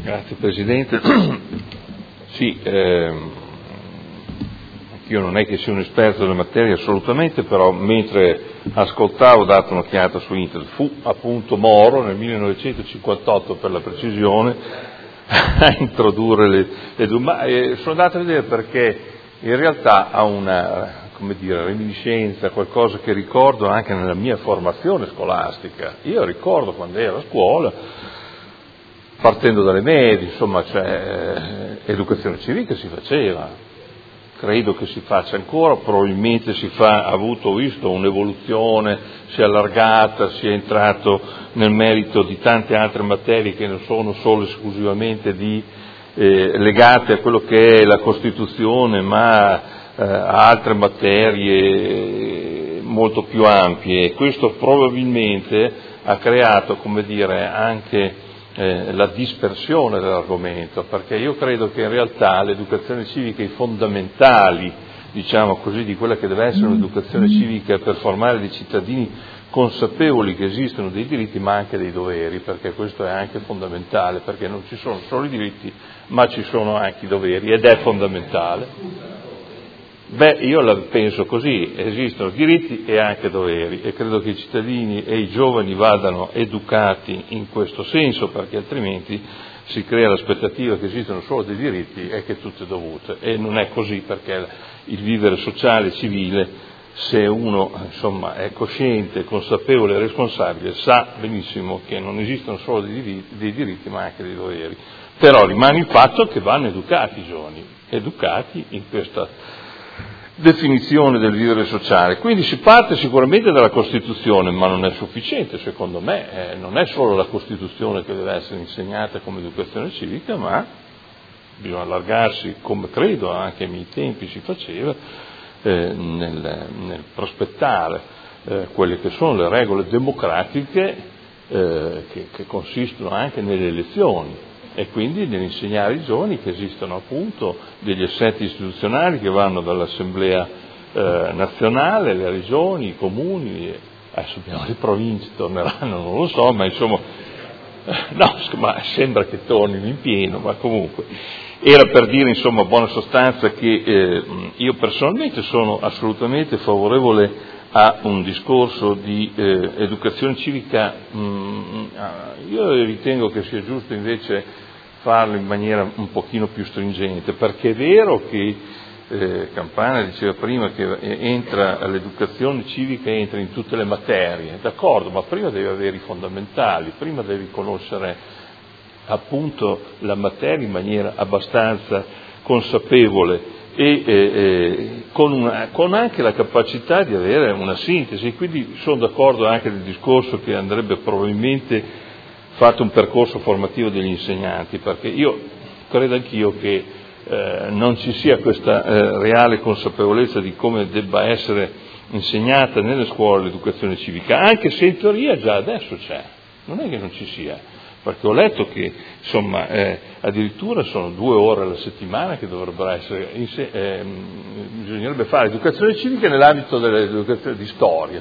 Grazie Presidente. Sì, io non è che sia un esperto della materia assolutamente, però mentre ascoltavo ho dato un'occhiata su internet. Fu appunto Moro nel 1958 per la precisione a introdurre ma sono andato a vedere perché in realtà ha una, come dire, reminiscenza, qualcosa che ricordo anche nella mia formazione scolastica. Io ricordo quando ero a scuola, partendo dalle medie, insomma, educazione civica si faceva, credo che si faccia ancora, probabilmente ha visto un'evoluzione, si è allargata, si è entrato nel merito di tante altre materie che non sono solo esclusivamente legate a quello che è la Costituzione, ma a altre materie molto più ampie, e questo probabilmente ha creato, come dire, anche la dispersione dell'argomento, perché io credo che in realtà l'educazione civica, i fondamentali, diciamo così, di quella che deve essere un'educazione civica per formare dei cittadini consapevoli che esistono dei diritti ma anche dei doveri, perché questo è anche fondamentale, perché non ci sono solo i diritti ma ci sono anche i doveri, ed è fondamentale. Io la penso così, esistono diritti e anche doveri, e credo che i cittadini e i giovani vadano educati in questo senso, perché altrimenti si crea l'aspettativa che esistono solo dei diritti e che tutto è dovuto, e non è così, perché il vivere sociale e civile, se uno insomma è cosciente, consapevole e responsabile, sa benissimo che non esistono solo dei diritti ma anche dei doveri. Però rimane il fatto che vanno educati i giovani, educati in questa definizione del vivere sociale. Quindi si parte sicuramente dalla Costituzione, ma non è sufficiente, secondo me, non è solo la Costituzione che deve essere insegnata come educazione civica, ma bisogna allargarsi, come credo anche ai miei tempi si faceva, nel prospettare quelle che sono le regole democratiche che consistono anche nelle elezioni, e quindi nell'insegnare ai giovani che esistono appunto degli assetti istituzionali che vanno dall'Assemblea nazionale, le regioni, i comuni, adesso le province torneranno, non lo so, ma insomma, ma sembra che tornino in pieno, ma comunque era per dire, insomma, a buona sostanza, che io personalmente sono assolutamente favorevole a un discorso di educazione civica. Io ritengo che sia giusto invece farlo in maniera un pochino più stringente, perché è vero che Campana diceva prima che l'educazione civica entra in tutte le materie, d'accordo, ma prima devi avere i fondamentali, prima devi conoscere appunto la materia in maniera abbastanza consapevole e con anche la capacità di avere una sintesi. Quindi sono d'accordo anche del discorso che andrebbe probabilmente fatto un percorso formativo degli insegnanti, perché io credo anch'io che non ci sia questa reale consapevolezza di come debba essere insegnata nelle scuole l'educazione civica, anche se in teoria già adesso c'è, non è che non ci sia, perché ho letto che insomma addirittura sono 2 ore alla settimana che dovrebbero essere, bisognerebbe fare educazione civica nell'ambito dell'educazione di storia,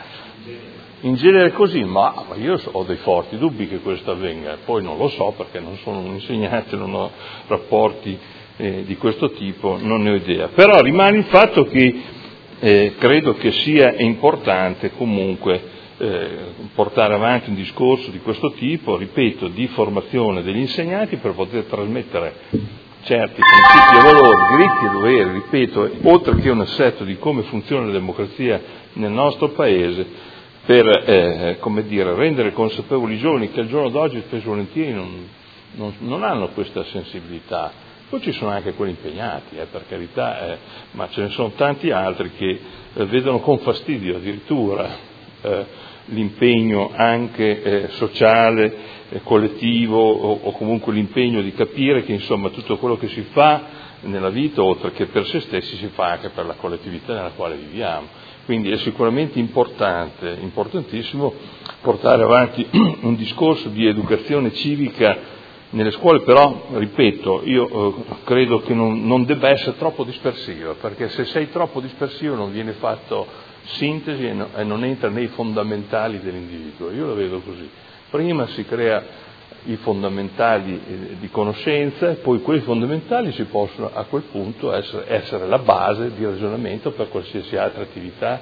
in genere così, ma io ho dei forti dubbi che questo avvenga, poi non lo so perché non sono un insegnante, non ho rapporti di questo tipo, non ne ho idea, però rimane il fatto che credo che sia importante comunque portare avanti un discorso di questo tipo, ripeto, di formazione degli insegnanti per poter trasmettere certi principi e valori, diritti e doveri, ripeto, oltre che un assetto di come funziona la democrazia nel nostro Paese, per come dire, rendere consapevoli i giovani che al giorno d'oggi spesso volentieri non hanno questa sensibilità. Poi ci sono anche quelli impegnati, per carità, ma ce ne sono tanti altri che vedono con fastidio addirittura l'impegno anche sociale, collettivo, o comunque l'impegno di capire che insomma tutto quello che si fa nella vita, oltre che per se stessi, si fa anche per la collettività nella quale viviamo. Quindi è sicuramente importante, importantissimo, portare avanti un discorso di educazione civica nelle scuole, però, ripeto, io credo che non debba essere troppo dispersiva, perché se sei troppo dispersivo non viene fatto sintesi e non entra nei fondamentali dell'individuo. Io lo vedo così. Prima si crea i fondamentali di conoscenza, e poi quei fondamentali si possono a quel punto essere la base di ragionamento per qualsiasi altra attività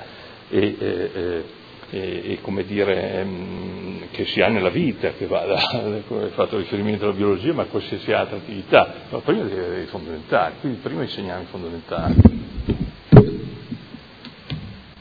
e come dire, che si ha nella vita, che va come hai fatto riferimento alla biologia, ma a qualsiasi altra attività. Ma prima devi avere i fondamentali, quindi prima insegniamo i fondamentali.